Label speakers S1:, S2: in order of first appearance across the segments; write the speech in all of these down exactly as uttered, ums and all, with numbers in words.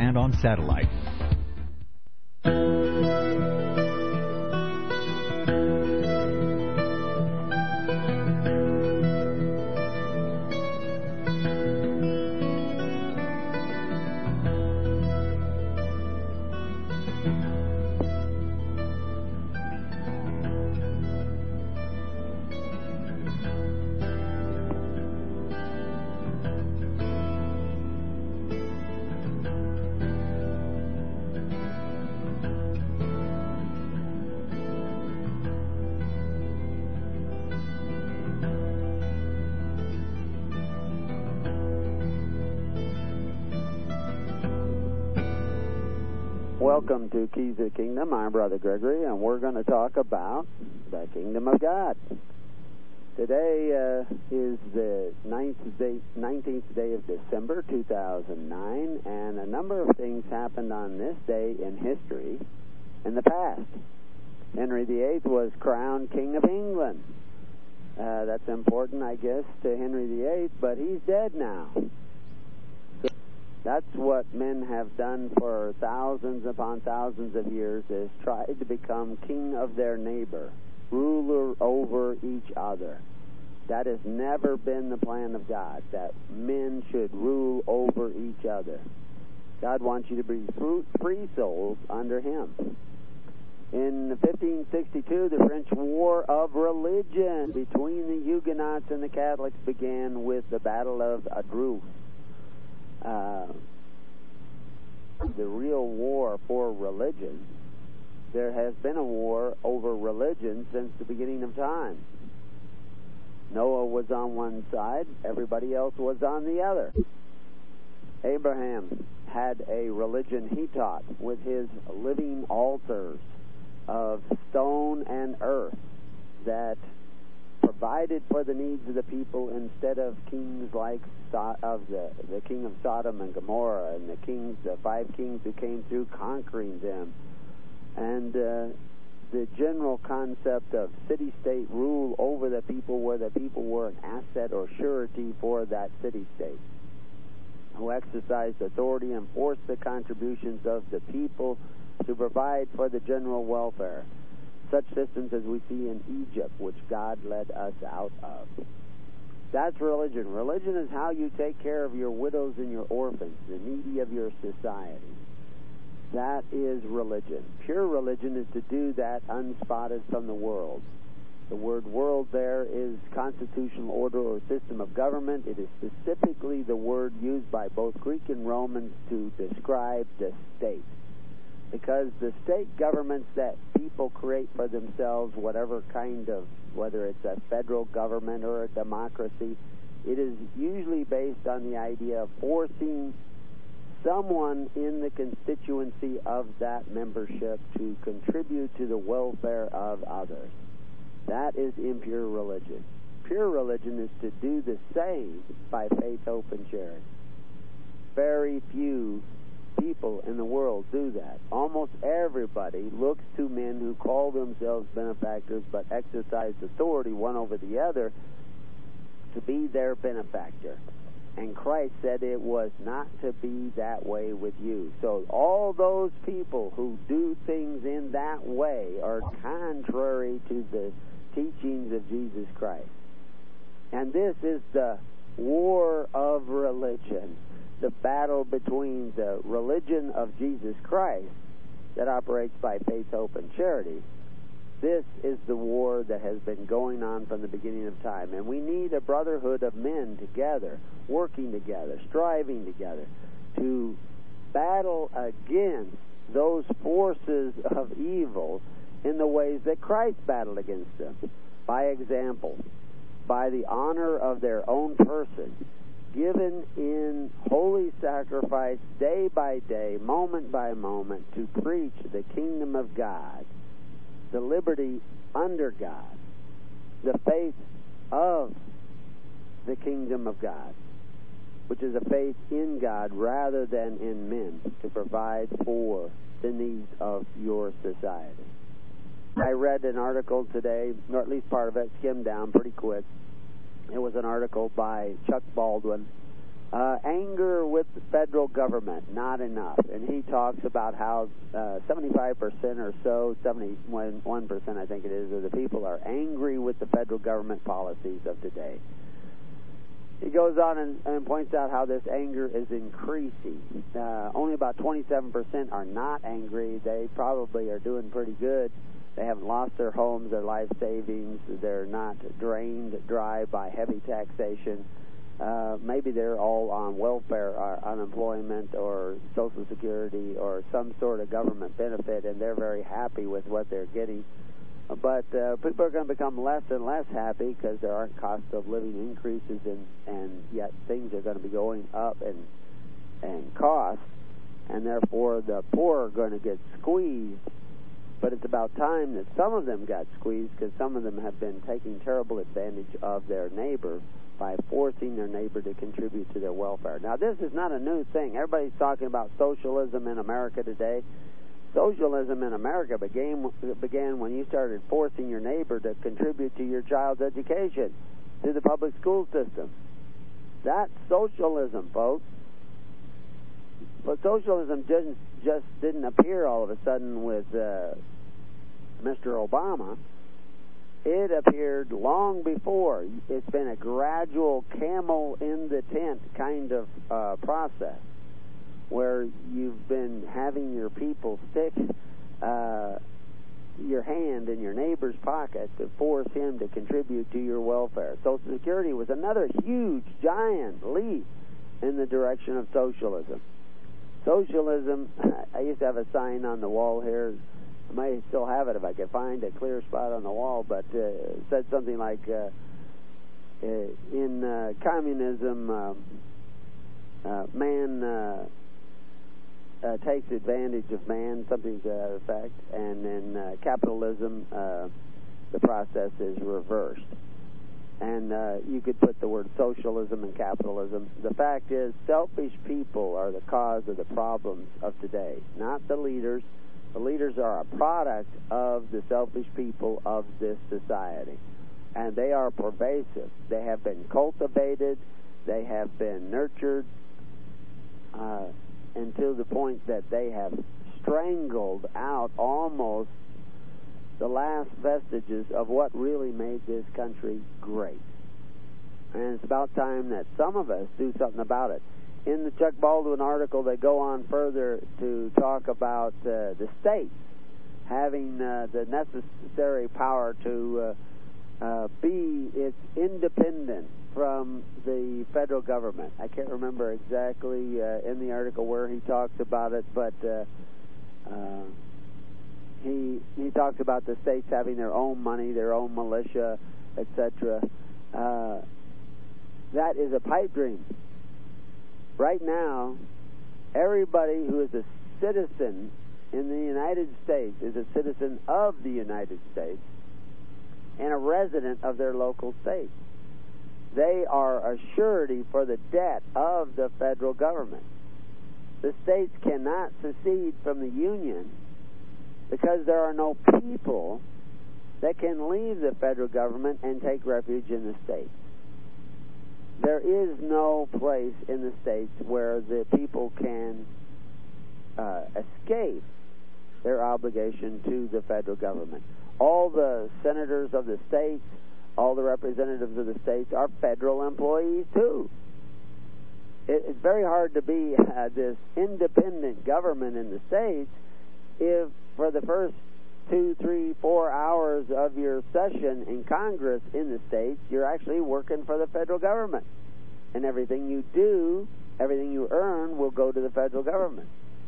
S1: and on satellite.
S2: Welcome to Keys of the Kingdom. I'm Brother Gregory, and we're going to talk about the Kingdom of God. Today uh, is the nineteenth day of December, two thousand nine, and a number of things happened on this day in history in the past. Henry the Eighth was crowned King of England. Uh, that's important, I guess, to Henry the Eighth, but he's dead now. That's what men have done for thousands upon thousands of years, is tried to become king of their neighbor, ruler over each other. That has never been the plan of God, that men should rule over each other. God wants you to be free souls under Him. In fifteen sixty-two, the French War of Religion between the Huguenots and the Catholics began with the Battle of Adru. Uh, the real war for religion. There has been a war over religion since the beginning of time. Noah was on one side, everybody else was on the other. Abraham had a religion he taught with his living altars of stone and earth that provided for the needs of the people instead of kings like so- of the, the king of Sodom and Gomorrah and the kings, the five kings who came through conquering them. And uh, the general concept of city-state rule over the people, where the people were an asset or surety for that city-state, who exercised authority and forced the contributions of the people to provide for the general welfare. Such systems as we see in Egypt, which God led us out of. That's religion. Religion is how you take care of your widows and your orphans, the needy of your society. That is religion. Pure religion is to do that unspotted from the world. The word world there is constitutional order or system of government. It is specifically the word used by both Greek and Romans to describe the state. Because the state governments that people create for themselves, whatever kind of, whether it's a federal government or a democracy, it is usually based on the idea of forcing someone in the constituency of that membership to contribute to the welfare of others. That is impure religion. Pure religion is to do the same by faith, hope, and charity. Very few people in the world do that. Almost everybody looks to men who call themselves benefactors but exercise authority one over the other to be their benefactor. And Christ said it was not to be that way with you. So all those people who do things in that way are contrary to the teachings of Jesus Christ. And this is the war of religion. The battle between the religion of Jesus Christ that operates by faith, hope, and charity. This is the war that has been going on from the beginning of time. And we need a brotherhood of men together, working together, striving together to battle against those forces of evil in the ways that Christ battled against them. By example, by the honor of their own person, given in holy sacrifice day by day, moment by moment, to preach the kingdom of God, the liberty under God, the faith of the kingdom of God, which is a faith in God rather than in men, to provide for the needs of your society. I read an article today, or at least part of it, skimmed down pretty quick. It was an article by Chuck Baldwin Uh, anger with the federal government, not enough. And he talks about how uh, seventy-five percent or so, seventy-one percent I think it is, of the people are angry with the federal government policies of today. He goes on and, and points out how this anger is increasing. Uh, only about twenty-seven percent are not angry. They probably are doing pretty good. They haven't lost their homes, their life savings. They're not drained dry by heavy taxation. Uh, maybe they're all on welfare or unemployment or Social Security or some sort of government benefit, and they're very happy with what they're getting. But uh, people are going to become less and less happy because there aren't cost of living increases, and, and yet things are going to be going up in, in cost, and therefore the poor are going to get squeezed. But it's about time that some of them got squeezed, because some of them have been taking terrible advantage of their neighbor by forcing their neighbor to contribute to their welfare. Now, this is not a new thing. Everybody's talking about socialism in America today. Socialism in America began, began when you started forcing your neighbor to contribute to your child's education through the public school system. That's socialism, folks. But socialism didn't, just didn't appear all of a sudden with uh, Mister Obama. It appeared long before. It's been a gradual camel in the tent kind of uh, process, where you've been having your people stick uh, your hand in your neighbor's pocket to force him to contribute to your welfare. Social Security was another huge, giant leap in the direction of socialism. Socialism, I used to have a sign on the wall here. I may still have it if I could find a clear spot on the wall, but uh, it said something like, uh, uh, in uh, communism, uh, uh, man uh, uh, takes advantage of man, something to that effect, and in uh, capitalism, uh, the process is reversed. And uh, you could put the word socialism and capitalism. The fact is, selfish people are the cause of the problems of today, not the leaders. The leaders are a product of the selfish people of this society, and they are pervasive. They have been cultivated, they have been nurtured uh, until the point that they have strangled out almost the last vestiges of what really made this country great. And it's about time that some of us do something about it. In the Chuck Baldwin article, they go on further to talk about uh, the states having uh, the necessary power to uh, uh, be it's independent from the federal government. I can't remember exactly uh, in the article where he talks about it, but uh, uh, he he talks about the states having their own money, their own militia, et cetera. Uh, that is a pipe dream. Right now, everybody who is a citizen in the United States is a citizen of the United States and a resident of their local state. They are a surety for the debt of the federal government. The states cannot secede from the Union because there are no people that can leave the federal government and take refuge in the states. There is no place in the states where the people can uh, escape their obligation to the federal government. All the senators of the states, all the representatives of the states are federal employees too. It, it's very hard to be uh, this independent government in the states if for the first two, three, four hours of your session in Congress in the states, you're actually working for the federal government. And everything you do, everything you earn, will go to the federal government.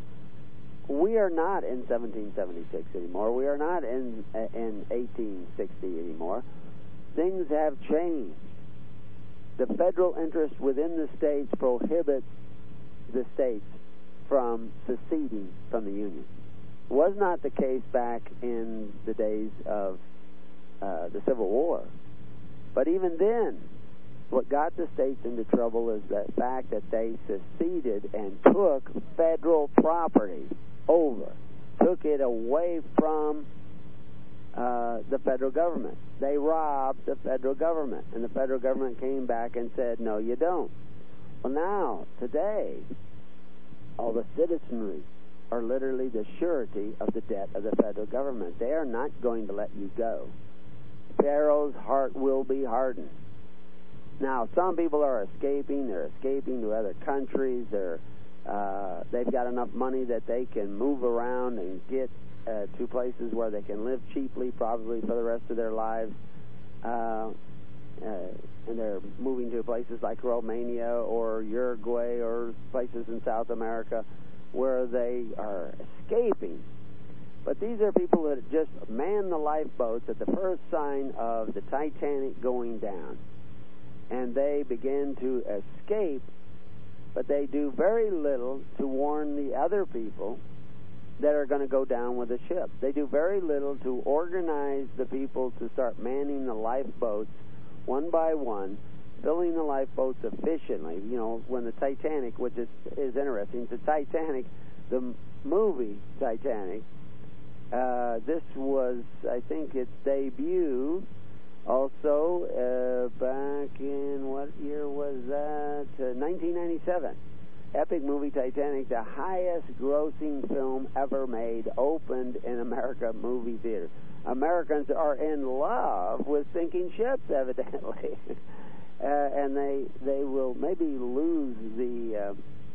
S2: We are not in seventeen seventy-six anymore. We are not in, in eighteen sixty anymore. Things have changed. The federal interest within the states prohibits the states from seceding from the Union. Was not the case back in the days of uh, the Civil War. But even then, what got the states into trouble is the fact that they seceded and took federal property over, took it away from uh, the federal government. They robbed the federal government, and the federal government came back and said, no, you don't. Well, now, today, all the citizenry are literally the surety of the debt of the federal government. They are not going to let you go. Pharaoh's heart will be hardened. Now, some people are escaping. They're escaping to other countries. They're, uh, they've got enough money that they can move around and get uh, to places where they can live cheaply, probably for the rest of their lives. Uh, uh, and they're moving to places like Romania or Uruguay or places in South America where they are escaping. But these are people that just man the lifeboats at the first sign of the Titanic going down. And they begin to escape, but they do very little to warn the other people that are going to go down with the ship. They do very little to organize the people to start manning the lifeboats one by one, filling the lifeboats efficiently. You know, when the Titanic, which is, is interesting, the Titanic, the movie Titanic, uh, this was, I think, its debut also uh, back in, what year was that? Uh, nineteen ninety-seven. Epic movie Titanic, the highest grossing film ever made, opened in America movie theaters. Americans are in love with sinking ships, evidently. uh, and they they will maybe lose the uh,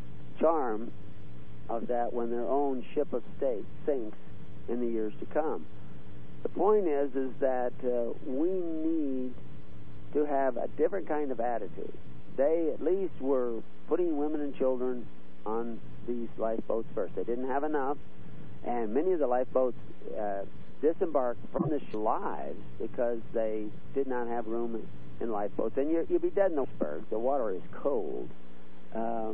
S2: charm of that when their own ship of state sinks in the years to come. The point is, is that uh, we need to have a different kind of attitude. They at least were putting women and children on these lifeboats first. They didn't have enough, and many of the lifeboats uh, disembarked from the lives because they did not have room in lifeboats. And you're, you'll be dead in the iceberg. The water is cold. Um,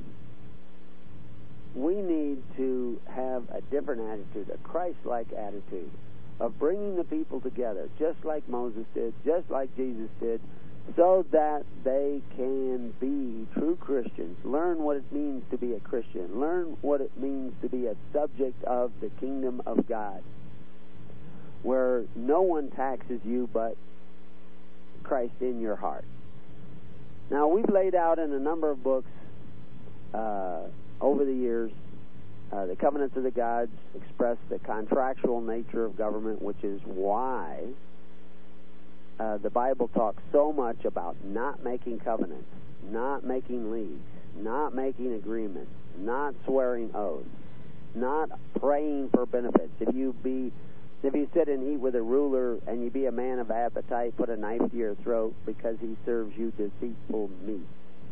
S2: we need to have a different attitude, a Christ-like attitude of bringing the people together, just like Moses did, just like Jesus did, so that they can be true Christians, learn what it means to be a Christian, learn what it means to be a subject of the kingdom of God, where no one taxes you but Christ in your heart. Now, we've laid out in a number of books uh, over the years, uh, the covenants of the gods express the contractual nature of government, which is why uh, the Bible talks so much about not making covenants, not making leagues, not making agreements, not swearing oaths, not praying for benefits. If you be If you sit and eat with a ruler and you be a man of appetite, put a knife to your throat because he serves you deceitful meat.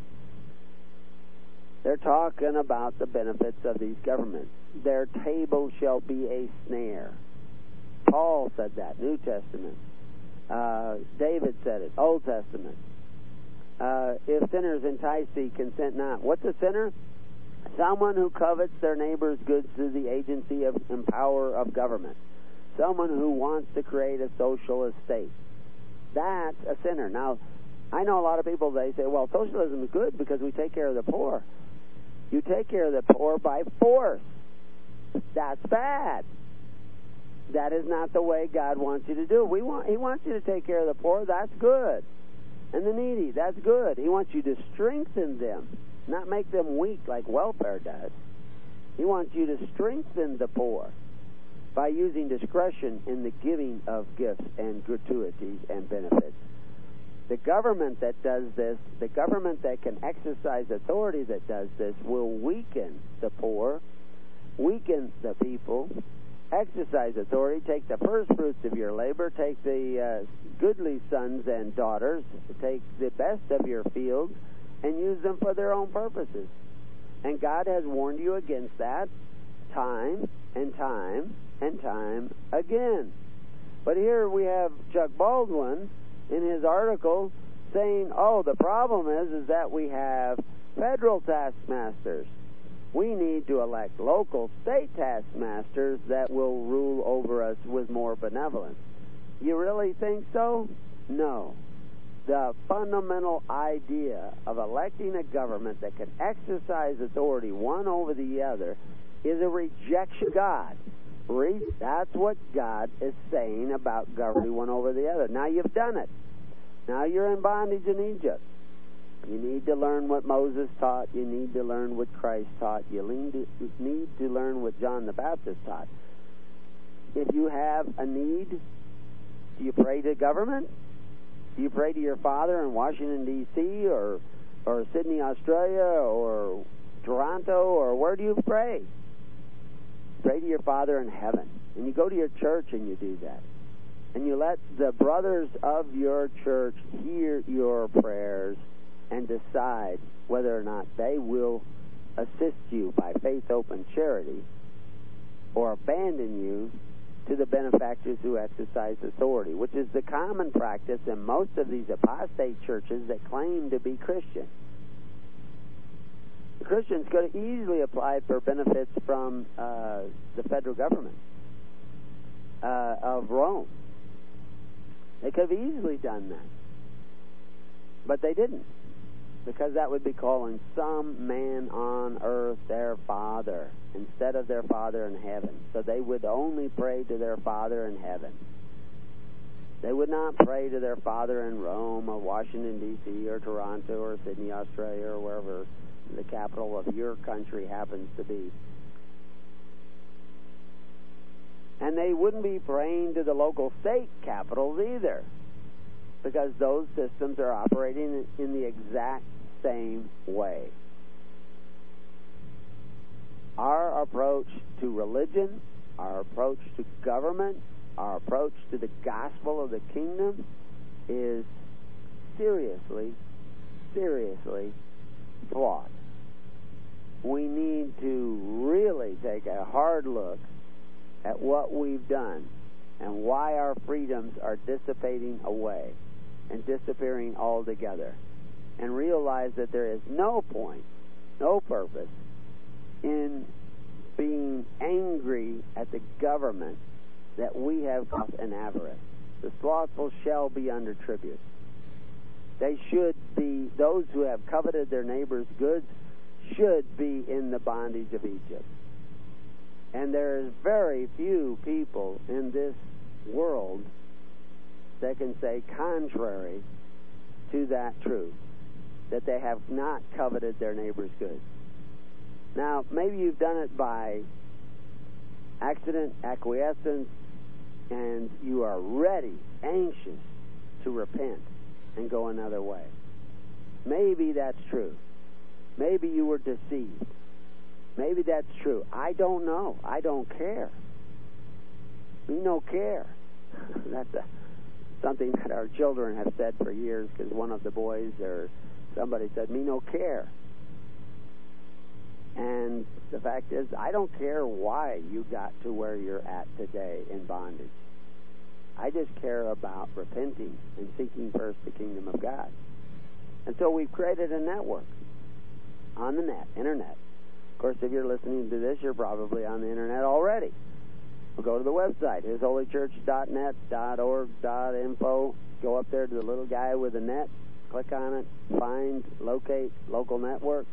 S2: They're talking about the benefits of these governments. Their table shall be a snare. Paul said that, New Testament. Uh, David said it, Old Testament. Uh, if sinners entice thee, consent not. What's a sinner? Someone who covets their neighbor's goods through the agency of and power of government. Someone who wants to create a social estate. That's a sinner. Now, I know a lot of people, they say, well, socialism is good because we take care of the poor. You take care of the poor by force. That's bad. That is not the way God wants you to do it. We want, He wants you to take care of the poor. That's good. And the needy, that's good. He wants you to strengthen them, not make them weak like welfare does. He wants you to strengthen the poor by using discretion in the giving of gifts and gratuities and benefits. The government that does this, the government that can exercise authority that does this, will weaken the poor, weaken the people, exercise authority, take the first fruits of your labor, take the uh, goodly sons and daughters, take the best of your fields, and use them for their own purposes. And God has warned you against that time and time and time again. But here we have Chuck Baldwin in his article saying, oh, the problem is, is that we have federal taskmasters. We need to elect local state taskmasters that will rule over us with more benevolence. You really think so? No. The fundamental idea of electing a government that can exercise authority one over the other is a rejection of God. That's what God is saying about governing one over the other. Now you've done it. Now you're in bondage in Egypt. You need to learn what Moses taught. You need to learn what Christ taught. You need to learn what John the Baptist taught. If you have a need, do you pray to government? Do you pray to your Father in Washington, D C, or or Sydney, Australia, or Toronto, or where do you pray? Pray to your Father in heaven. And you go to your church and you do that. And you let the brothers of your church hear your prayers and decide whether or not they will assist you by faith, open charity, or abandon you to the benefactors who exercise authority, which is the common practice in most of these apostate churches that claim to be Christian. The Christians could have easily applied for benefits from uh, the federal government uh, of Rome. They could have easily done that. But they didn't, because that would be calling some man on earth their father instead of their Father in heaven. So they would only pray to their Father in heaven. They would not pray to their Father in Rome or Washington, D C or Toronto or Sydney, Australia, or wherever the capital of your country happens to be. And they wouldn't be praying to the local state capitals either, because those systems are operating in the exact same way. Our approach to religion, our approach to government, our approach to the gospel of the kingdom is seriously, seriously flawed. We need to really take a hard look at what we've done and why our freedoms are dissipating away and disappearing altogether, and realize that there is no point, no purpose in being angry at the government that we have got an avarice. The slothful shall be under tribute. They should be, those who have coveted their neighbor's goods should be in the bondage of Egypt. And there is very few people in this world that can say contrary to that truth, that they have not coveted their neighbor's goods. Now, maybe you've done it by accident, acquiescence, and you are ready, anxious to repent and go another way. Maybe that's true. Maybe you were deceived. Maybe that's true. I don't know. I don't care. We don't care. That's a, something that our children have said for years, because one of the boys or somebody said, me no care. And the fact is, I don't care why you got to where you're at today in bondage. I just care about repenting and seeking first the kingdom of God. And so we've created a network on the net, internet. Of course, if you're listening to this, you're probably on the internet already. We'll go to the website, his holy church dot net dot org dot info. Go up there to the little guy with a net, click on it, find, locate local network,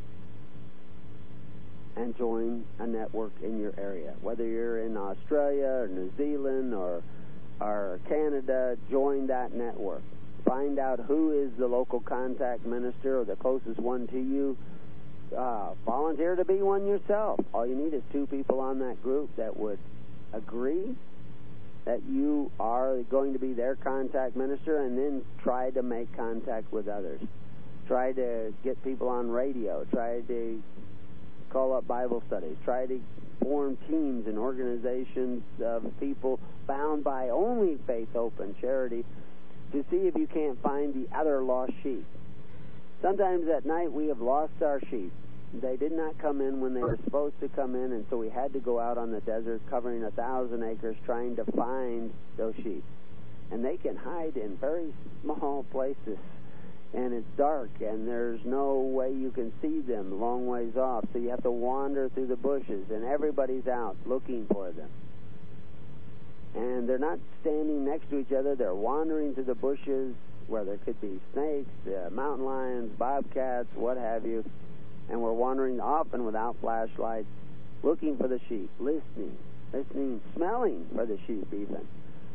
S2: and join a network in your area. Whether you're in Australia or New Zealand or, or Canada, join that network. Find out who is the local contact minister or the closest one to you. Uh, volunteer to be one yourself. All you need is two people on that group that would agree that you are going to be their contact minister, and then try to make contact with others. Try to get people on radio. Try to call up Bible studies. Try to form teams and organizations of people bound by only faith, hope, and charity to see if you can't find the other lost sheep. Sometimes at night we have lost our sheep. They did not come in when they were supposed to come in, and so we had to go out on the desert covering a thousand acres trying to find those sheep. And they can hide in very small places, and it's dark, and there's no way you can see them a long ways off, so you have to wander through the bushes, and everybody's out looking for them. And they're not standing next to each other. They're wandering through the bushes where there could be snakes, uh, mountain lions, bobcats, what have you. And we're wandering often without flashlights, looking for the sheep, listening, listening, smelling for the sheep even.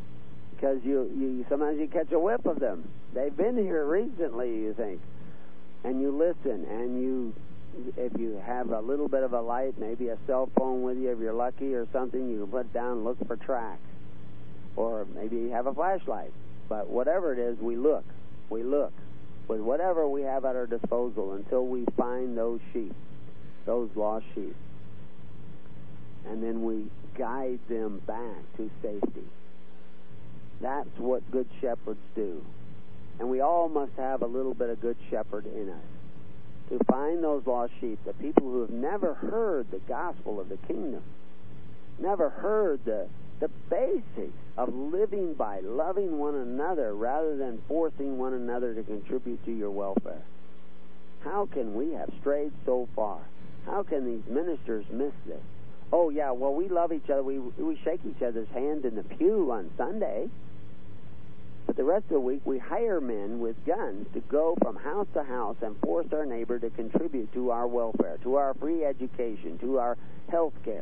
S2: Because you, you sometimes you catch a whiff of them. They've been here recently, you think. and you listen, and you, if you have a little bit of a light, maybe a cell phone with you if you're lucky or something, you can put it down and look for tracks. Or maybe you have a flashlight. But whatever it is, we look. We look with whatever we have at our disposal until we find those sheep, those lost sheep. And then we guide them back to safety. That's what good shepherds do. And we all must have a little bit of good shepherd in us to find those lost sheep, the people who have never heard the gospel of the kingdom, never heard the, the basics of living by loving one another rather than forcing one another to contribute to your welfare. How can we have strayed so far? How can these ministers miss this? Oh, yeah, well, we love each other. We, we shake each other's hand in the pew on Sunday. But the rest of the week, we hire men with guns to go from house to house and force our neighbor to contribute to our welfare, to our free education, to our health care.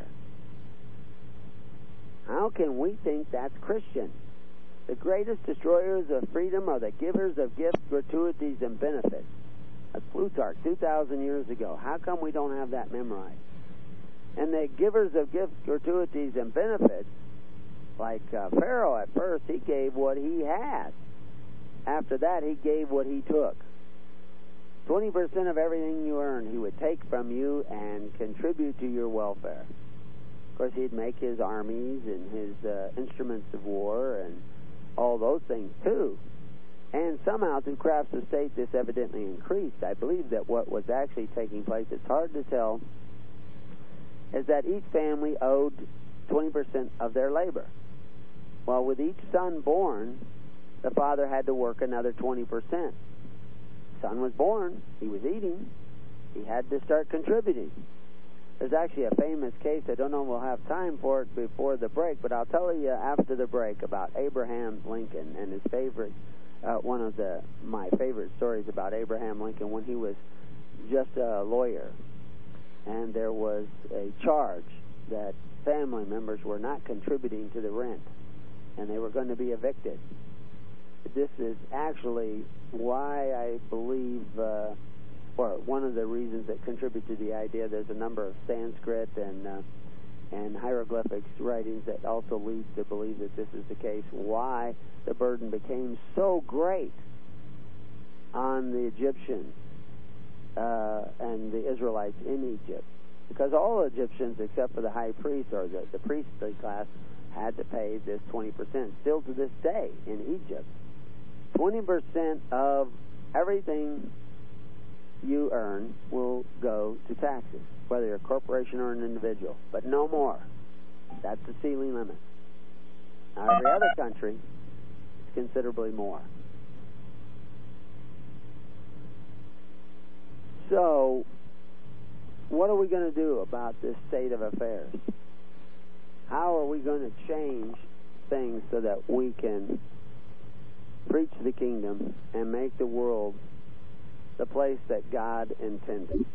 S2: How can we think that's Christian? The greatest destroyers of freedom are the givers of gifts, gratuities, and benefits. That's Plutarch, two thousand years ago. How come we don't have that memorized? And the givers of gifts, gratuities, and benefits, like uh, Pharaoh at first, he gave what he had. After that, he gave what he took. twenty percent of everything you earned, he would take from you and contribute to your welfare. Of course, he'd make his armies and his uh, instruments of war and all those things, too. And somehow, through crafts of state, this evidently increased. I believe that what was actually taking place, it's hard to tell, is that each family owed twenty percent of their labor. Well, with each son born, the father had to work another twenty percent. Son was born, he was eating, he had to start contributing. There's actually a famous case, I don't know if we'll have time for it before the break, but I'll tell you after the break about Abraham Lincoln and his favorite, uh, one of the my favorite stories about Abraham Lincoln when he was just a lawyer. And there was a charge that family members were not contributing to the rent, and they were going to be evicted. This is actually why I believe, uh, or one of the reasons that contribute to the idea. There's a number of Sanskrit and uh, and hieroglyphics writings that also lead to believe that this is the case. Why the burden became so great on the Egyptians uh, and the Israelites in Egypt, because all Egyptians except for the high priest or the, the priestly class had to pay this twenty percent. Still to this day in Egypt, twenty percent of everything you earn will go to taxes, whether you're a corporation or an individual, but no more. That's the ceiling limit. Now, every other country is considerably more. So, what are we going to do about this state of affairs? How are we going to change things so that we can preach the kingdom and make the world the place that God intended?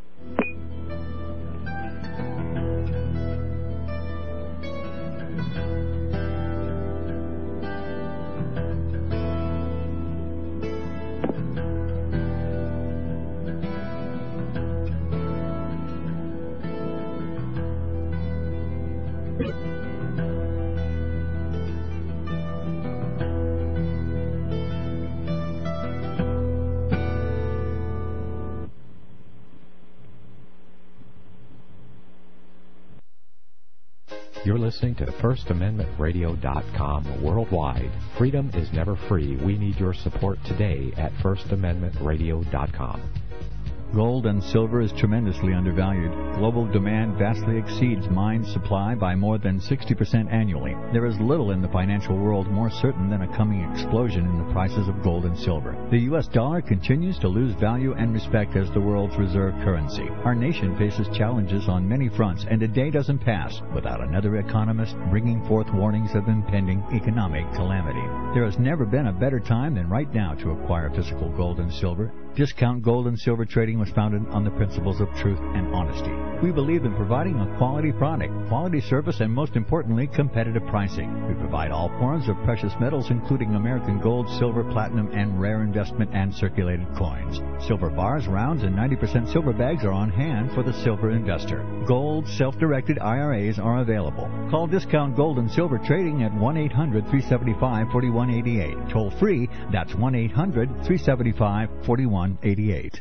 S1: You're listening to First Amendment Radio dot com worldwide. Freedom is never free. We need your support today at First Amendment Radio dot com.
S3: Gold and silver is tremendously undervalued. Global demand vastly exceeds mine supply by more than sixty percent annually. There is little in the financial world more certain than a coming explosion in the prices of gold and silver. The U S dollar continues to lose value and respect as the world's reserve currency. Our nation faces challenges on many fronts, and a day doesn't pass without another economist bringing forth warnings of impending economic calamity. There has never been a better time than right now to acquire physical gold and silver. Discount Gold and Silver Trading was founded on the principles of truth and honesty. We believe in providing a quality product, quality service, and most importantly, competitive pricing. We provide all forms of precious metals, including American gold, silver, platinum, and rare investment and circulated coins. Silver bars, rounds, and ninety percent silver bags are on hand for the silver investor. Gold, self-directed I R As are available. Call Discount Gold and Silver Trading at one eight hundred, three seven five, four one eight eight. Toll free, that's one eight hundred, three seven five, four one eight eight.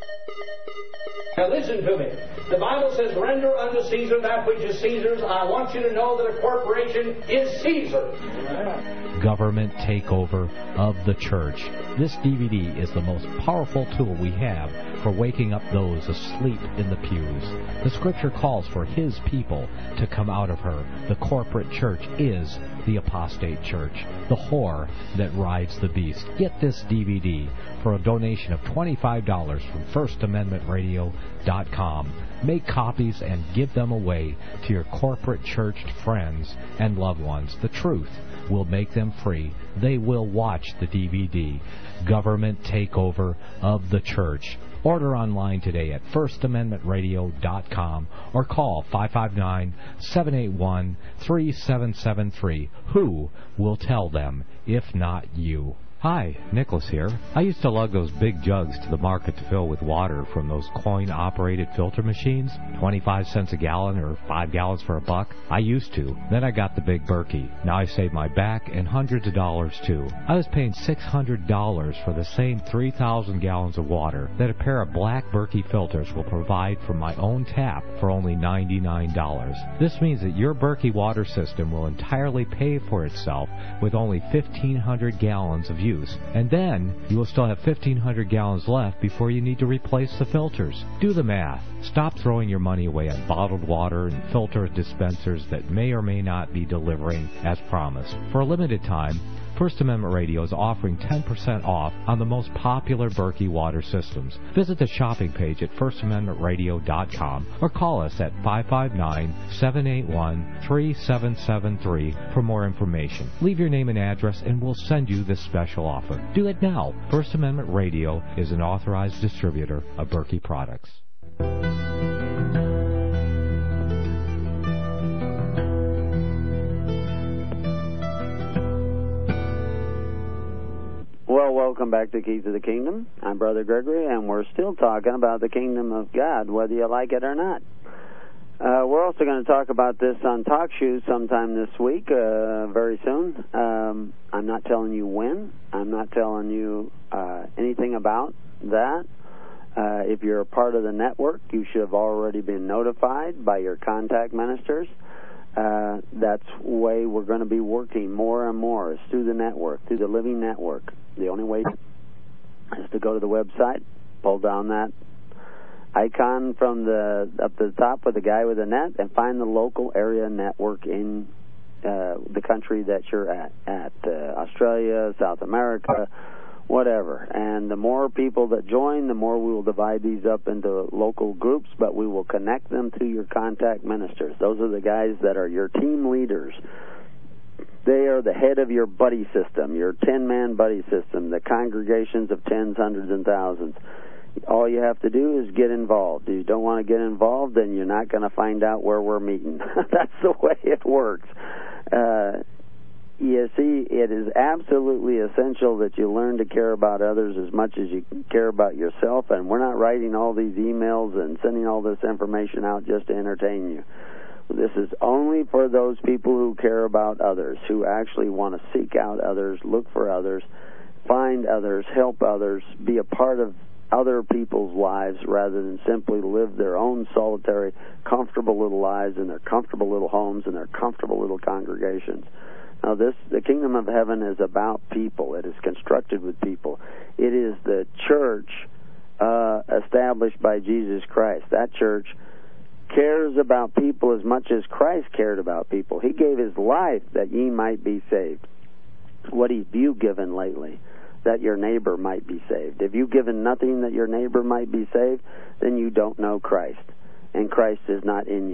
S4: Now listen to me. The Bible says, render unto Caesar that which is Caesar's. I want you to know that a corporation is Caesar.
S1: Government takeover of the church. This D V D is the most powerful tool we have for waking up those asleep in the pews. The Scripture calls for His people to come out of her. The corporate church is the apostate church, the whore that rides the beast. Get this D V D for a donation of twenty-five dollars from First Amendment Radio dot com. Make copies and give them away to your corporate church friends and loved ones. The truth will make them free. They will watch the D V D, Government Takeover of the Church. Order online today at First Amendment Radio dot com or call five five nine, seven eight one, three seven seven three. Who will tell them if not you? Hi, Nicholas here. I used to lug those big jugs to the market to fill with water from those coin-operated filter machines, twenty-five cents a gallon or five gallons for a buck. I used to. Then I got the big Berkey. Now I save my back and hundreds of dollars too. I was paying six hundred dollars for the same three thousand gallons of water that a pair of black Berkey filters will provide from my own tap for only ninety-nine dollars. This means that your Berkey water system will entirely pay for itself with only fifteen hundred gallons of use. And then you will still have fifteen hundred gallons left before you need to replace the filters. Do the math. Stop throwing your money away on bottled water and filter dispensers that may or may not be delivering as promised. For a limited time, First Amendment Radio is offering ten percent off on the most popular Berkey water systems. Visit the shopping page at First Amendment Radio dot com or call us at five five nine, seven eight one, three seven seven three for more information. Leave your name and address and we'll send you this special offer. Do it now. First Amendment Radio is an authorized distributor of Berkey products.
S2: Well, welcome back to Keys of the Kingdom. I'm Brother Gregory, and we're still talking about the Kingdom of God, whether you like it or not. Uh, we're also going to talk about this on Talk Shoes sometime this week, uh, very soon. Um, I'm not telling you when. I'm not telling you uh, anything about that. Uh, if you're a part of the network, you should have already been notified by your contact ministers. Uh, that's the way we're going to be working more and more is through the network, through the Living Network. The only way is to go to the website, pull down that icon from the up to the top with the guy with the net, and find the local area network in uh, the country that you're at, at uh, Australia, South America, whatever. And the more people that join, the more we will divide these up into local groups, but we will connect them to your contact ministers. Those are the guys that are your team leaders. They are the head of your buddy system, your ten-man buddy system, the congregations of tens, hundreds, and thousands. All you have to do is get involved. If you don't want to get involved, then you're not going to find out where we're meeting. That's the way it works. Uh, you see, it is absolutely essential that you learn to care about others as much as you care about yourself, and we're not writing all these emails and sending all this information out just to entertain you. This is only for those people who care about others, who actually want to seek out others, look for others, find others, help others, be a part of other people's lives rather than simply live their own solitary, comfortable little lives in their comfortable little homes and their comfortable little congregations. Now, this the kingdom of heaven is about people. It is constructed with people. It is the church uh, established by Jesus Christ. That church cares about people as much as Christ cared about people. He gave his life that ye might be saved. What have you given lately? That your neighbor might be saved. If you've given nothing that your neighbor might be saved, then you don't know Christ, and Christ is not in you.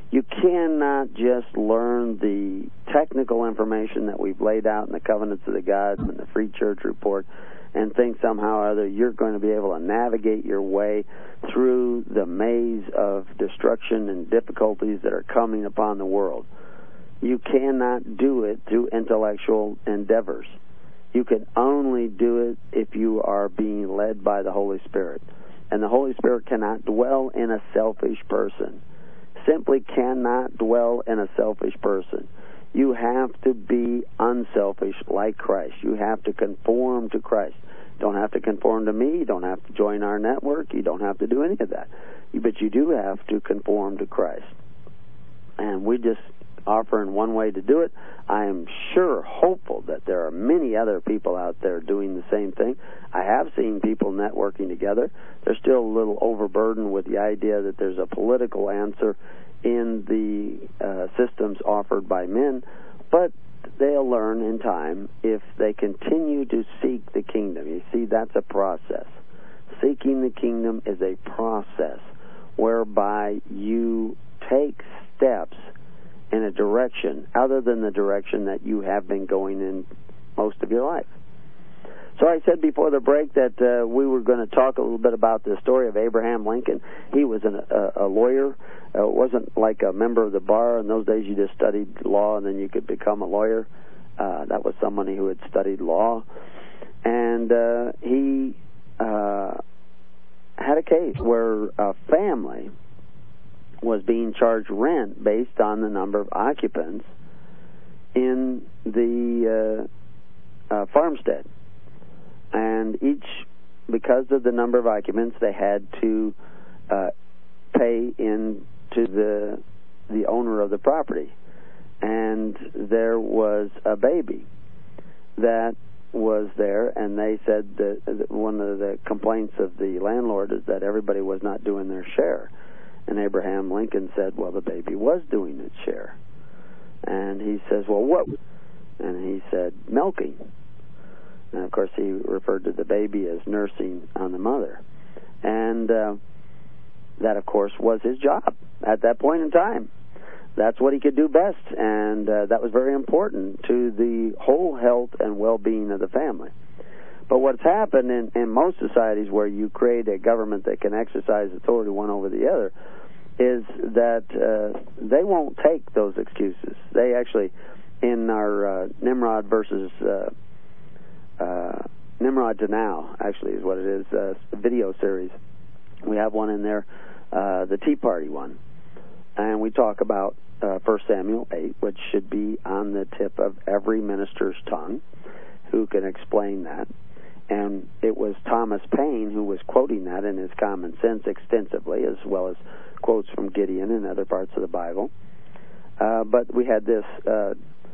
S2: You cannot just learn the technical information that we've laid out in the Covenants of the Gods and the Free Church Report and think somehow or other you're going to be able to navigate your way through the maze of destruction and difficulties that are coming upon the world. You cannot do it through intellectual endeavors. You can only do it if you are being led by the Holy Spirit. And the Holy Spirit cannot dwell in a selfish person. Simply cannot dwell in a selfish person. You have to be unselfish like Christ. You have to conform to Christ. You don't have to conform to me. You don't have to join our network. You don't have to do any of that. But you do have to conform to Christ. And we just offering one way to do it. I am sure, hopeful that there are many other people out there doing the same thing. I have seen people networking together. They're still a little overburdened with the idea that there's a political answer in the uh, systems offered by men, but they'll learn in time if they continue to seek the kingdom. You see, that's a process. Seeking the kingdom is a process whereby you take steps in a direction other than the direction that you have been going in most of your life. So I said before the break that uh, we were going to talk a little bit about the story of Abraham Lincoln. He was an, a, a lawyer. Uh, it wasn't like a member of the bar. In those days you just studied law and then you could become a lawyer. Uh, that was somebody who had studied law. And uh, he uh, had a case where a family was being charged rent based on the number of occupants in the uh, uh, farmstead. And each, because of the number of occupants, they had to uh, pay in to the the owner of the property. And there was a baby that was there, and they said that, that one of the complaints of the landlord is that everybody was not doing their share. And Abraham Lincoln said, well, the baby was doing its share. And he says, well, what? And he said, milking. And, of course, he referred to the baby as nursing on the mother. And uh, that, of course, was his job at that point in time. That's what he could do best, and uh, that was very important to the whole health and well-being of the family. But what's happened in, in most societies where you create a government that can exercise authority one over the other is that uh, they won't take those excuses. They actually, in our uh, Nimrod versus uh, uh, Nimrod to Now, actually is what it is, uh, video series. We have one in there, uh, the Tea Party one. And we talk about uh, First Samuel eight, which should be on the tip of every minister's tongue who can explain that. And it was Thomas Paine who was quoting that in his Common Sense extensively, as well as quotes from Gideon and other parts of the Bible. Uh, but we had this, uh,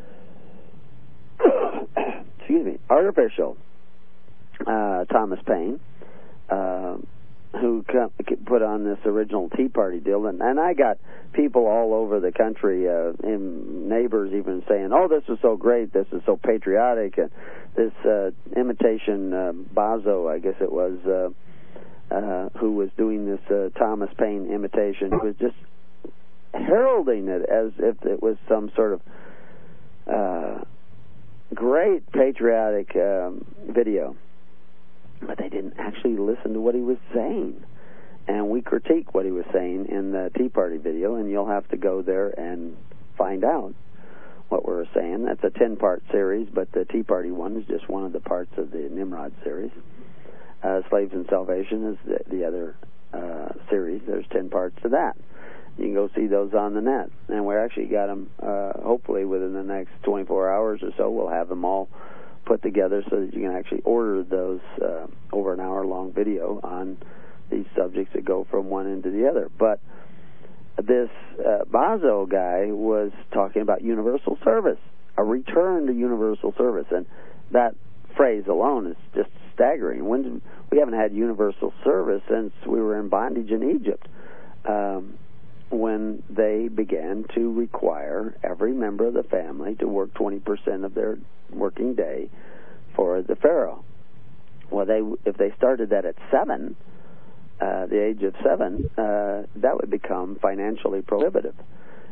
S2: excuse me, artificial uh, Thomas Paine, uh, who put on this original Tea Party deal, and, and I got people all over the country, uh, and neighbors even saying, oh, this is so great, this is so patriotic, and this uh, imitation uh, Bazo, I guess it was, uh, uh, who was doing this uh, Thomas Paine imitation, was just heralding it as if it was some sort of uh, great patriotic um, video. But they didn't actually listen to what he was saying. And we critique what he was saying in the Tea Party video, and you'll have to go there and find out what we were saying. That's a ten-part series, but the Tea Party one is just one of the parts of the Nimrod series. Uh, Slaves and Salvation is the, the other uh, series. There's ten parts to that. You can go see those on the net. And we actually got them, uh, hopefully within the next twenty-four hours or so, we'll have them all put together so that you can actually order those uh, over an hour-long video on these subjects that go from one end to the other. But this uh, Bazo guy was talking about universal service, a return to universal service, and that phrase alone is just staggering. When we haven't had universal service since we were in bondage in Egypt, um, when they began to require every member of the family to work twenty percent of their working day for the Pharaoh. Well, they if they started that at seven, uh, the age of seven, uh, that would become financially prohibitive.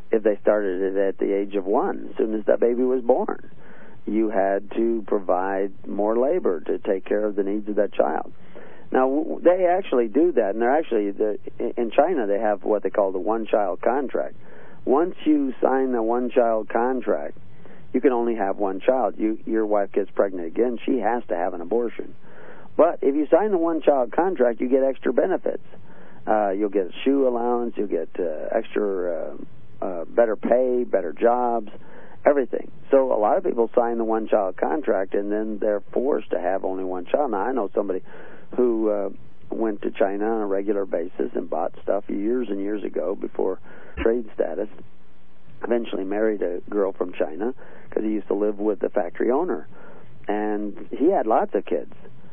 S2: if they started it at the age of one, as soon as that baby was born. You had to provide more labor to take care of the needs of that child. Now, they actually do that, and they're actually, the, in China, they have what they call the one-child contract. Once you sign the one-child contract, you can only have one child. You, your wife gets pregnant again, she has to have an abortion. But if you sign the one-child contract, you get extra benefits. Uh, you'll get a shoe allowance, you'll get uh, extra, uh, uh, better pay, better jobs, everything. So a lot of people sign the one-child contract, and then they're forced to have only one child. Now, I know somebody who uh, went to China on a regular basis and bought stuff years and years ago before trade status, eventually married a girl from China because he used to live with the factory owner. And he had lots of kids.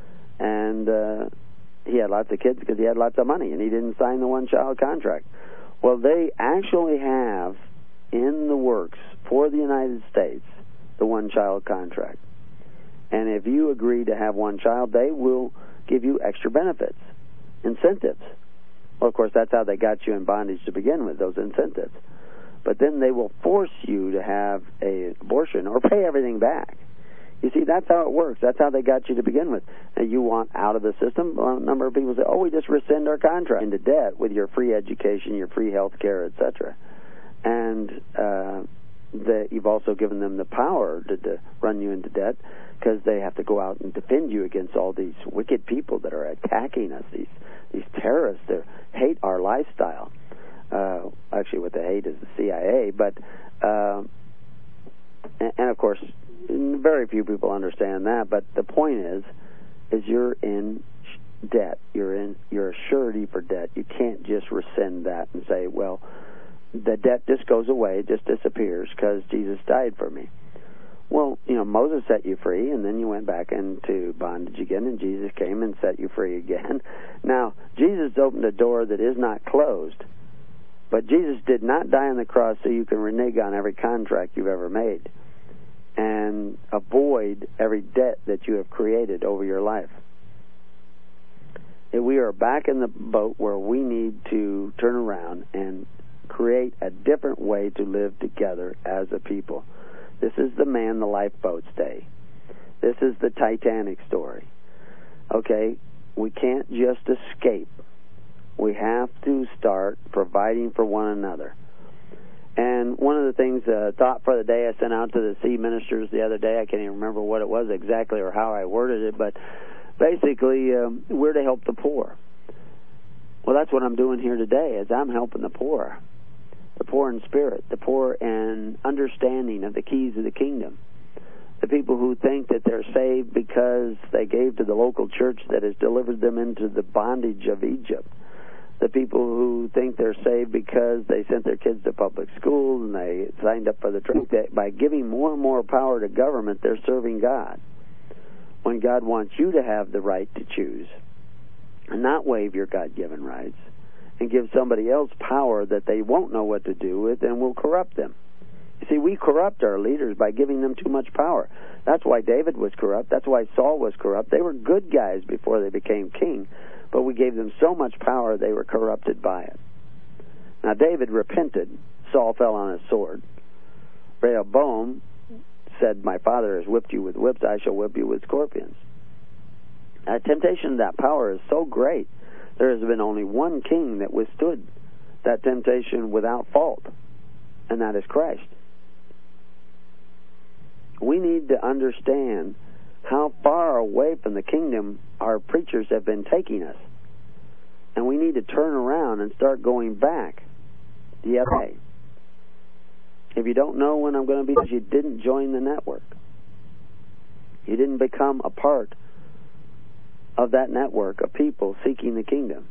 S2: And uh, he had lots of kids because he had lots of money, and he didn't sign the one-child contract. Well, they actually have in the works for the United States the one-child contract. And if you agree to have one child, they will give you extra benefits, incentives. Well, of course, that's how they got you in bondage to begin with, those incentives. But then they will force you to have an abortion or pay everything back. You see, that's how it works. That's how they got you to begin with. And you want out of the system. Well, a number of people say, oh, we just rescind our contract into debt with your free education, your free health care, et cetera. And uh, the, you've also given them the power to, to run you into debt because they have to go out and defend you against all these wicked people that are attacking us, these, these terrorists that hate our lifestyle. Uh, actually, what they hate is the C I A. But, uh, and, and, of course, very few people understand that, but the point is, is you're in debt. You're in, you're a surety for debt. You can't just rescind that and say, well, the debt just goes away, it just disappears because Jesus died for me. Well, you know, Moses set you free, and then you went back into bondage again, and Jesus came and set you free again. Now, Jesus opened a door that is not closed, but Jesus did not die on the cross so you can renege on every contract you've ever made and avoid every debt that you have created over your life. And we are back in the boat where we need to turn around and create a different way to live together as a people. This is the man the lifeboats day. This is the Titanic story. Okay, we can't just escape. We have to start providing for one another. And one of the things, uh, thought for the day I sent out to the sea ministers the other day, I can't even remember what it was exactly or how I worded it, but basically um, we're to help the poor. Well, that's what I'm doing here today, is I'm helping the poor. The poor in spirit, the poor in understanding of the keys of the kingdom. The people who think that they're saved because they gave to the local church that has delivered them into the bondage of Egypt. The people who think they're saved because they sent their kids to public schools and they signed up for the trade. By giving more and more power to government, they're serving God. When God wants you to have the right to choose and not waive your God-given rights and give somebody else power that they won't know what to do with and will corrupt them. You see, we corrupt our leaders by giving them too much power. That's why David was corrupt. That's why Saul was corrupt. They were good guys before they became king, but we gave them so much power they were corrupted by it. Now, David repented. Saul fell on his sword. Rehoboam said, my father has whipped you with whips, I shall whip you with scorpions. The temptation of that power is so great, there has been only one king that withstood that temptation without fault, and that is Christ. We need to understand how far away from the kingdom our preachers have been taking us. And we need to turn around and start going back the other way. If you don't know when I'm going to be, because you didn't join the network. You didn't become a part of that network of people seeking the kingdom.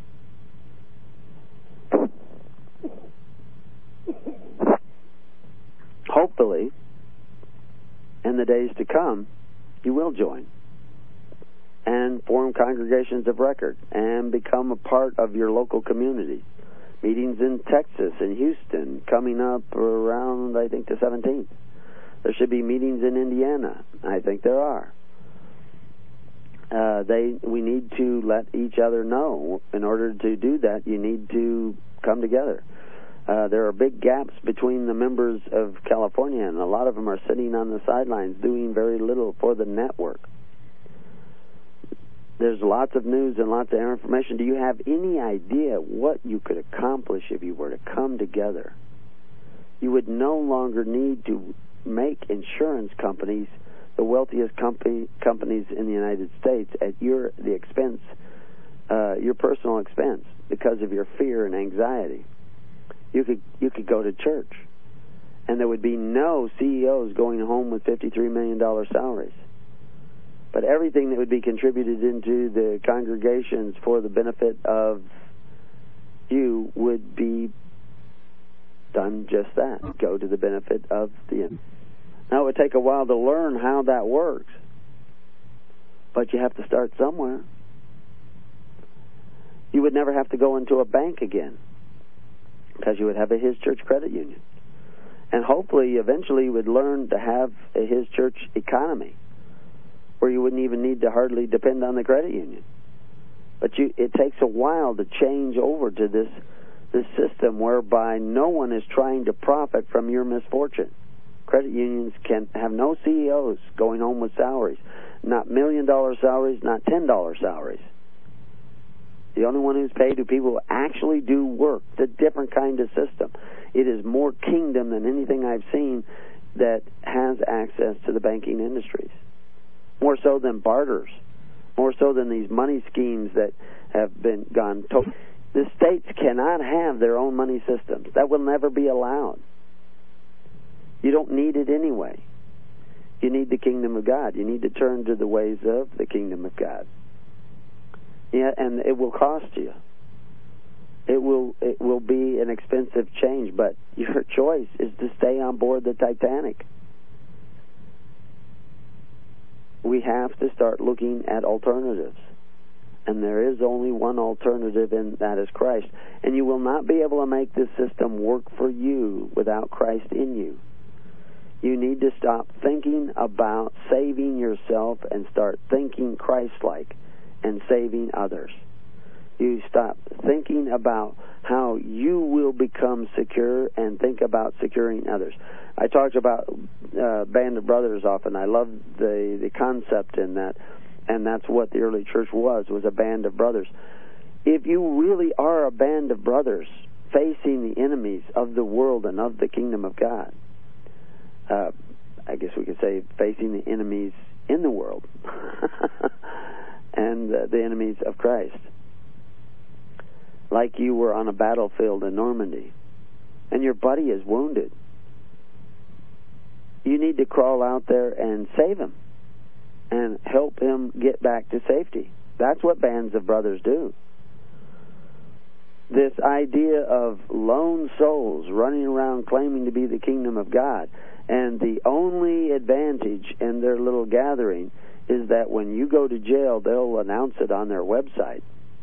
S2: Hopefully, in the days to come, you will join and form congregations of record and become a part of your local community. Meetings in Texas and Houston coming up around, I think, the seventeenth. There should be meetings in Indiana. I think there are. Uh, they, we need to let each other know. In order to do that, you need to come together. Uh, there are big gaps between the members of California, and a lot of them are sitting on the sidelines doing very little for the network. There's lots of news and lots of information. Do you have any idea what you could accomplish if you were to come together? You would no longer need to make insurance companies the wealthiest company, companies in the United States at your the expense, uh, your personal expense, because of your fear and anxiety. You could you could go to church, and there would be no C E Os going home with fifty-three million dollars salaries. But everything that would be contributed into the congregations for the benefit of you would be done just that, go to the benefit of the... Now, it would take a while to learn how that works, but you have to start somewhere. You would never have to go into a bank again, because you would have a His Church credit union. And hopefully, eventually, you would learn to have a His Church economy, where you wouldn't even need to hardly depend on the credit union. But you, it takes a while to change over to this this system whereby no one is trying to profit from your misfortune. Credit unions can have no C E Os going home with salaries, not million-dollar salaries, not ten-dollar salaries. The only one who's paid are people who actually do work. It's a different kind of system. It is more kingdom than anything I've seen that has access to the banking industries. More so than barters, more so than these money schemes that have been gone. To- the states cannot have their own money systems. That will never be allowed. You don't need it anyway. You need the kingdom of God. You need to turn to the ways of the kingdom of God. Yeah, and it will cost you. It will it will be an expensive change, but your choice is to stay on board the Titanic. We have to start looking at alternatives. And there is only one alternative, and that is Christ. And you will not be able to make this system work for you without Christ in you. You need to stop thinking about saving yourself and start thinking Christ-like and saving others. You stop thinking about how you will become secure and think about securing others. I talked about uh, Band of Brothers often. I love the, the concept in that, and that's what the early church was, was a band of brothers. If you really are a band of brothers facing the enemies of the world and of the kingdom of God, uh, I guess we could say facing the enemies in the world and uh, the enemies of Christ, like you were on a battlefield in Normandy, and your buddy is wounded. You need to crawl out there and save him and help him get back to safety. That's what bands of brothers do. This idea of lone souls running around claiming to be the kingdom of God, and the only advantage in their little gathering is that when you go to jail, they'll announce it on their website.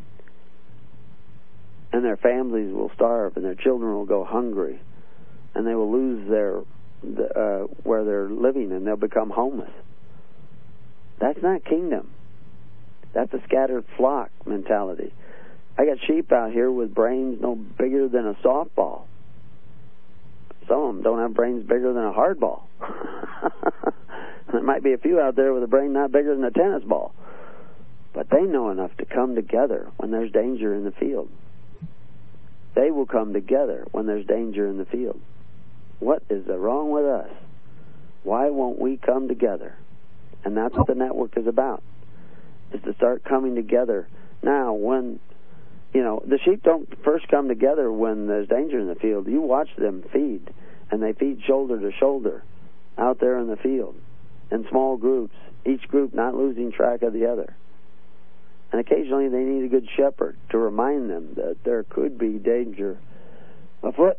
S2: And their families will starve, and their children will go hungry, and they will lose their uh, where they're living, and they'll become homeless. That's not kingdom. That's a scattered flock mentality. I got sheep out here with brains no bigger than a softball. Some of them don't have brains bigger than a hardball. There might be a few out there with a brain not bigger than a tennis ball. But they know enough to come together when there's danger in the field. They will come together when there's danger in the field. What is wrong with us? Why won't we come together? And that's what the network is about, is to start coming together. Now, when, you know, the sheep don't first come together when there's danger in the field. You watch them feed, and they feed shoulder to shoulder out there in the field in small groups, each group not losing track of the other. And occasionally they need a good shepherd to remind them that there could be danger afoot.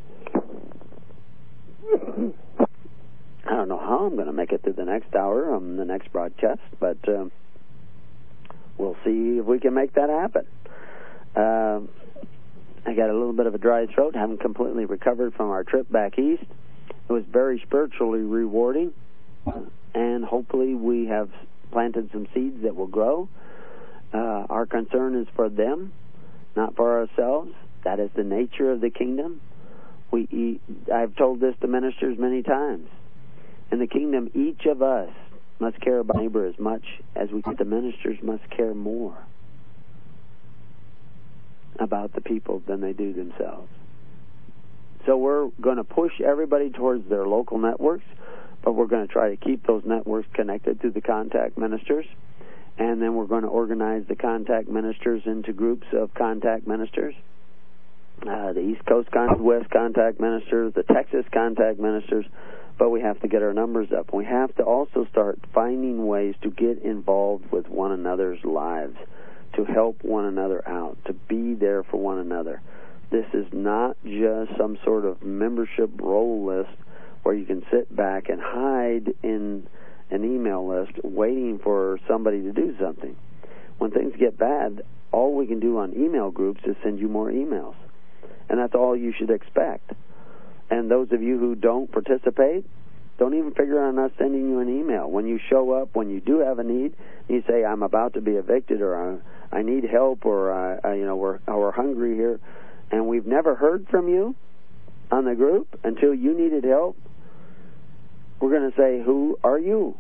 S2: I don't know how I'm going to make it through the next hour on the next broadcast, but um, we'll see if we can make that happen. Uh, I got a little bit of a dry throat, haven't completely recovered from our trip back east. It was very spiritually rewarding, and hopefully we have planted some seeds that will grow. Uh, our concern is for them, not for ourselves. That is the nature of the kingdom. We eat, I've told this to ministers many times. In the kingdom, each of us must care about neighbor as much as we the ministers must care more about the people than they do themselves. So we're going to push everybody towards their local networks, but we're going to try to keep those networks connected through the contact ministers, and then we're going to organize the contact ministers into groups of contact ministers. Uh, the East Coast con- West contact ministers, the Texas contact ministers, but we have to get our numbers up. We have to also start finding ways to get involved with one another's lives, to help one another out, to be there for one another. This is not just some sort of membership roll list where you can sit back and hide in an email list waiting for somebody to do something. When things get bad, all we can do on email groups is send you more emails. And that's all you should expect. And those of you who don't participate, don't even figure on us sending you an email. When you show up, when you do have a need, you say, I'm about to be evicted, or I, I need help, or I, I, you know, we're, we're hungry here, and we've never heard from you on the group until you needed help, we're going to say, who are you?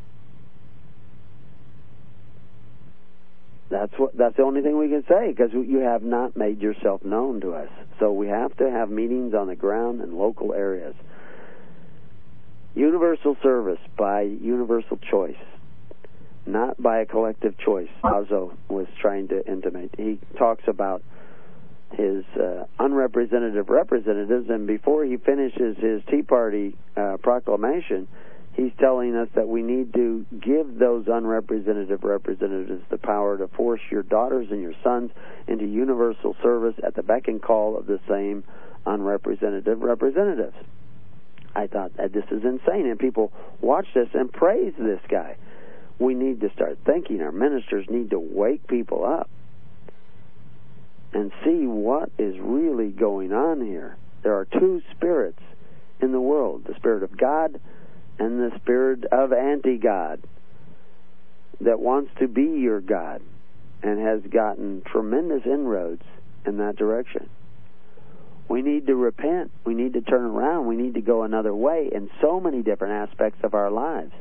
S2: That's what. That's the only thing we can say, because you have not made yourself known to us. So we have to have meetings on the ground in local areas. Universal service by universal choice, not by a collective choice. Lazo was trying to intimate. He talks about his uh, unrepresentative representatives, and before he finishes his Tea Party uh, proclamation, he's telling us that we need to give those unrepresentative representatives the power to force your daughters and your sons into universal service at the beck and call of the same unrepresentative representatives. I thought that this is insane, and people watch this and praise this guy. We need to start thinking. Our ministers need to wake people up and see what is really going on here. There are two spirits in the world, the spirit of God and the spirit of anti-God, that wants to be your God and has gotten tremendous inroads in that direction. We need to repent. We need to turn around. We need to go another way in so many different aspects of our lives.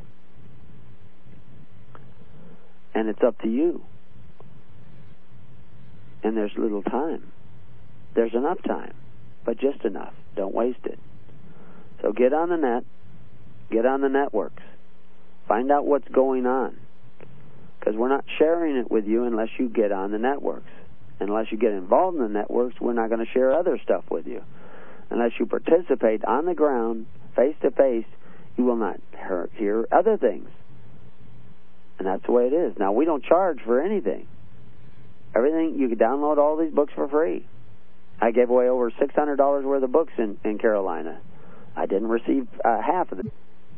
S2: And it's up to you. And there's little time. There's enough time, but just enough. Don't waste it. So get on the net. Get on the networks. Find out what's going on. Because we're not sharing it with you unless you get on the networks. Unless you get involved in the networks, we're not going to share other stuff with you. Unless you participate on the ground, face to face, you will not hear other things. And that's the way it is. Now, we don't charge for anything. Everything, you can download all these books for free. I gave away over six hundred dollars worth of books in, in Carolina. I didn't receive uh, half of them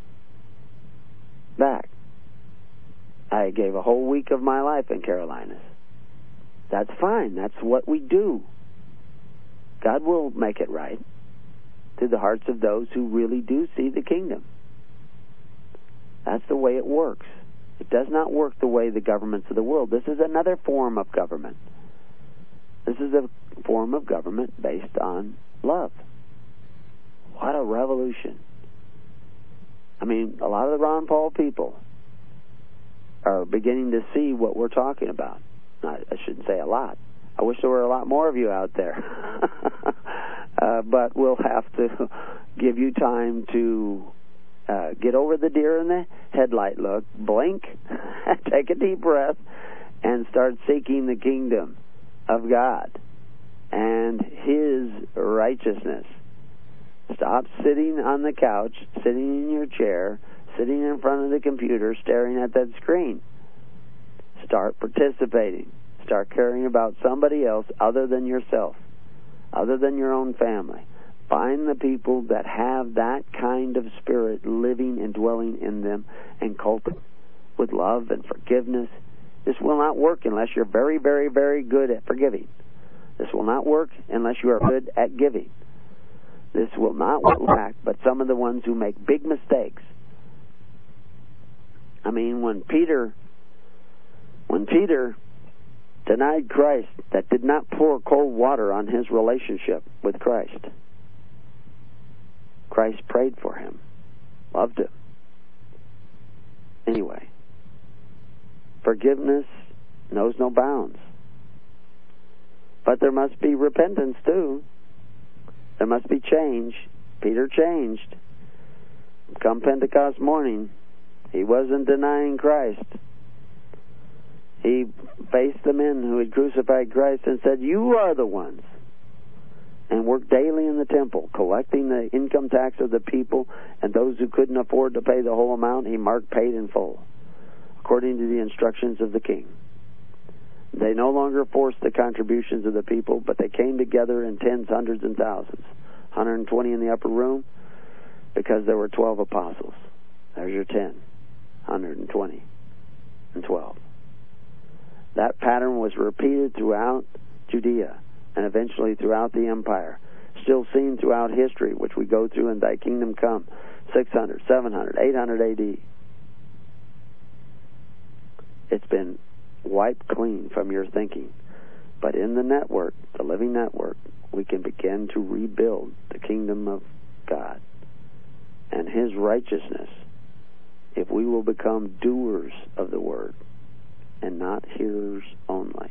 S2: back. I gave a whole week of my life in Carolinas. That's fine. That's what we do. God will make it right to the hearts of those who really do see the kingdom. That's the way it works. It does not work the way the governments of the world. This is another form of government. This is a form of government based on love. What a revolution. I mean, a lot of the Ron Paul people are beginning to see what we're talking about. I shouldn't say a lot. I wish there were a lot more of you out there. uh, but we'll have to give you time to uh, get over the deer in the headlight look, blink, take a deep breath, and start seeking the kingdom of God and His righteousness. Stop sitting on the couch, sitting in your chair, sitting in front of the computer, staring at that screen. Start participating. Start caring about somebody else other than yourself, other than your own family. Find the people that have that kind of spirit living and dwelling in them, and cultivate with love and forgiveness. This will not work unless you're very, very, very good at forgiving. This will not work unless you are good at giving. This will not work back, but some of the ones who make big mistakes. I mean, when Peter, when Peter denied Christ, that did not pour cold water on his relationship with Christ. Christ prayed for him, loved him. Anyway, forgiveness knows no bounds. But there must be repentance too. There must be change. Peter changed. Come Pentecost morning, he wasn't denying Christ. He faced the men who had crucified Christ and said, "You are the ones." And worked daily in the temple, collecting the income tax of the people, and those who couldn't afford to pay the whole amount, he marked paid in full, according to the instructions of the king. They no longer forced the contributions of the people, but they came together in tens, hundreds, and thousands. one hundred twenty in the upper room, because there were twelve apostles. There's your ten. one hundred twenty and twelve. That pattern was repeated throughout Judea and eventually throughout the empire, still seen throughout history, which we go through in Thy Kingdom Come, six hundred, seven hundred, eight hundred A D. It's been wiped clean from your thinking. But in the network, the living network, we can begin to rebuild the kingdom of God and His righteousness if we will become doers of the word and not hearers only.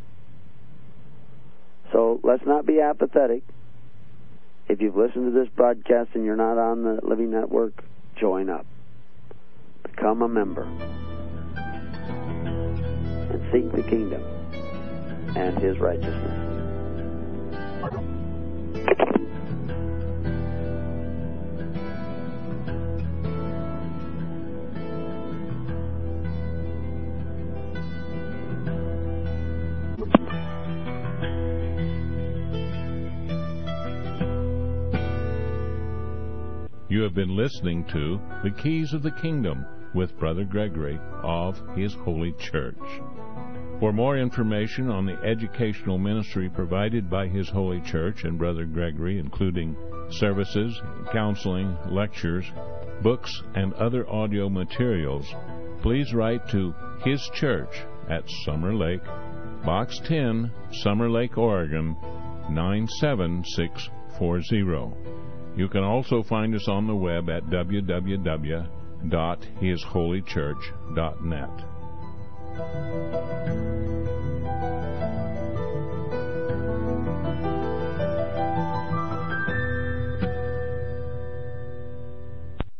S2: So let's not be apathetic. If you've listened to this broadcast and you're not on the Living Network, join up. Become a member. And seek the kingdom and His righteousness.
S5: You have been listening to The Keys of the Kingdom with Brother Gregory of His Holy Church. For more information on the educational ministry provided by His Holy Church and Brother Gregory, including services, counseling, lectures, books, and other audio materials, please write to His Church at Summer Lake, Box ten, Summer Lake, Oregon, nine seven six four zero. You can also find us on the web at w w w dot his holy church dot net.